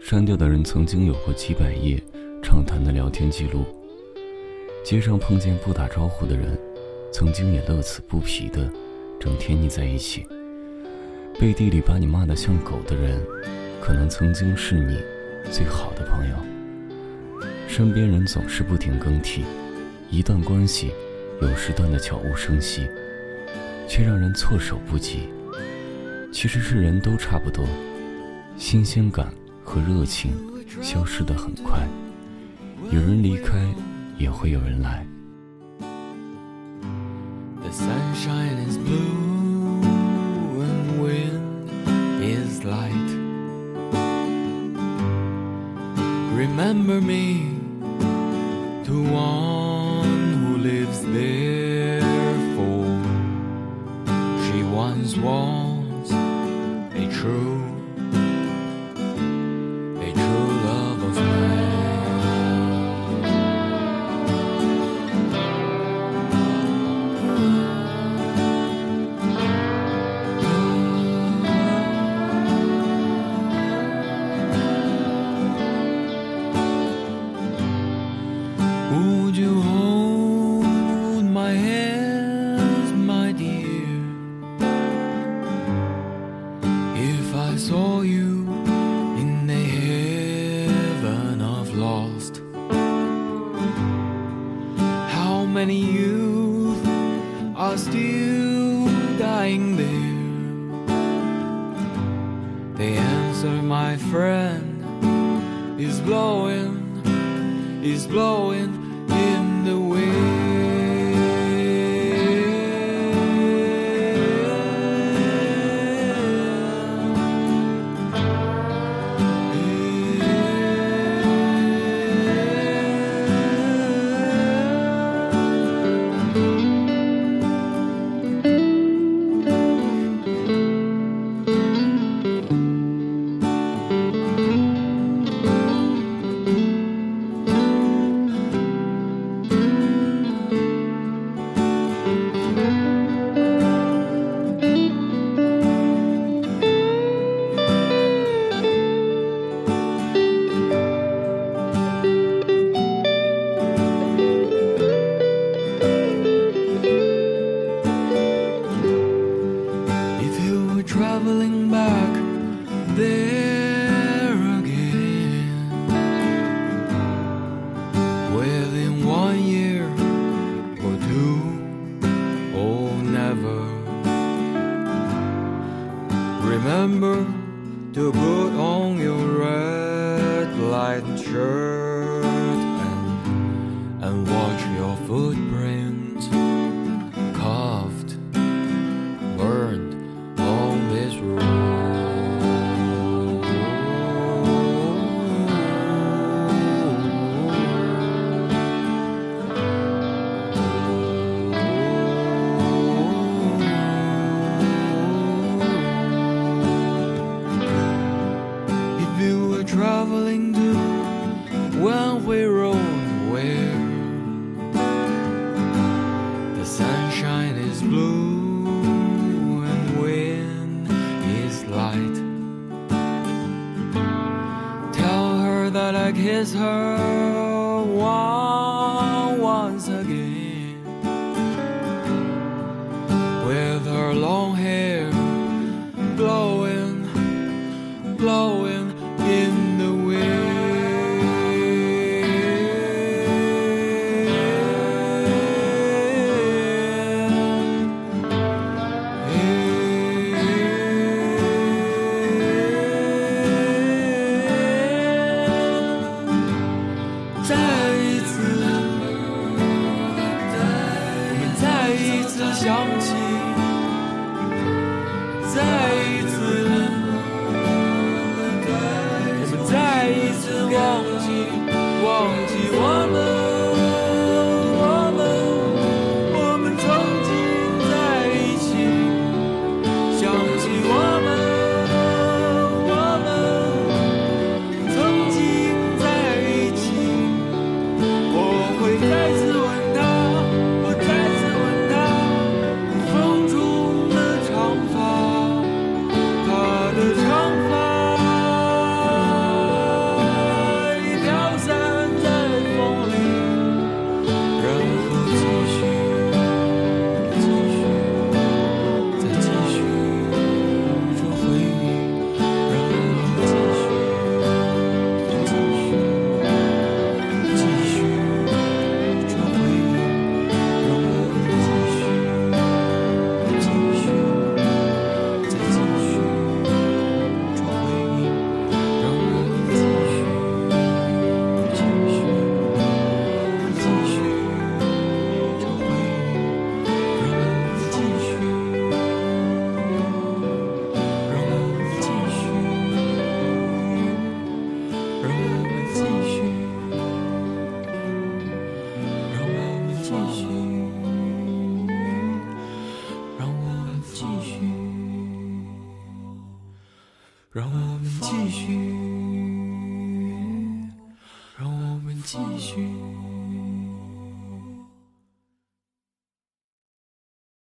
删掉的人曾经有过几百页畅谈的聊天记录，街上碰见不打招呼的人，曾经也乐此不疲的整天腻在一起。背地里把你骂得像狗的人，可能曾经是你最好的朋友。身边人总是不停更替，一段关系有时断得悄无声息，却让人措手不及。其实是人都差不多，新鲜感和热情消失得很快，有人离开，也会有人来。 The sunshine is blue and wind is light. Remember me to one who lives there, for she once was a true love of mine. Would you hold my hands, my dear, if I saw you in the heaven of lost? How many youth are still dying there? The answer, my friend, is blowing in the wind. Traveling back there again, within 1 year or 2, or never. Remember to put on your red light shirt and watch your footprints carved, burned on this road. If you were traveling to one-way road where the sunshine is blue and wind is light, tell her that I kiss her once again, with her long hair blowing in the wind.想起，再一次，我们再一次忘记我们曾经在一起，想起我们曾经在一起，我会再次问他。长发让我们继续，让我们继续。